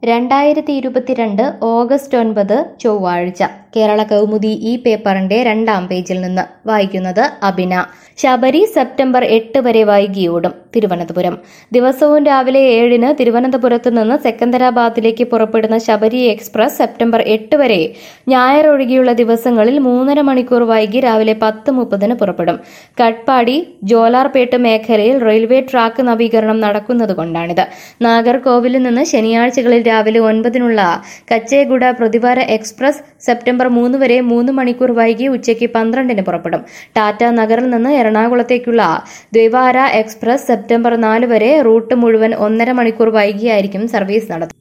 2022 August 9 ചൊവ്വാഴ്ച കേരള കൗമുദി ഈ പേപ്പറിന്റെ 2-ാം പേജിൽ നിന്ന് വായിക്കുന്നത് അബിന. ശബരി സെപ്റ്റംബർ 8 വരെ വൈകിയോടും. തിരുവനന്തപുരം. ദിവസവും രാവിലെ 7-ന് തിരുവനന്തപുരത്ത് നിന്ന് സെക്കന്ദരാബാദിലേക്ക് പുറപ്പെടുന്ന ശബരി എക്സ്പ്രസ് സെപ്റ്റംബർ 8 വരെ ഞായർ ഒഴികെയുള്ള ദിവസങ്ങളിൽ 3.5 മണിക്കൂർ വൈകി രാവിലെ 10:30-ന് പുറപ്പെടും. കട്പാടി ജോലാർപേട്ട് മേഖലയിൽ റെയിൽവേ ട്രാക്ക് നവീകരണം നടക്കുന്നതുകൊണ്ടാണിത്. നാഗർകോവിലിൽ നിന്ന് ശനിയാഴ്ചകളിൽ രാവിലെ 9-നുള്ള കച്ചേഗുഡ പ്രതിവാര എക്സ്പ്രസ് സെപ്റ്റംബർ 3 വരെ 3 മണിക്കൂർ വൈകി ഉച്ചയ്ക്ക് 12-ന് പുറപ്പെടും. ടാറ്റ നഗറിൽ നിന്ന് എറണാകുളത്തേക്കുള്ള ദ്വിവാര എക്സ്പ്രസ് സെപ്റ്റംബർ 4 വരെ റൂട്ട് മുഴുവൻ 1.5 മണിക്കൂർ വൈകിയായിരിക്കും സർവീസ് നടത്തുക.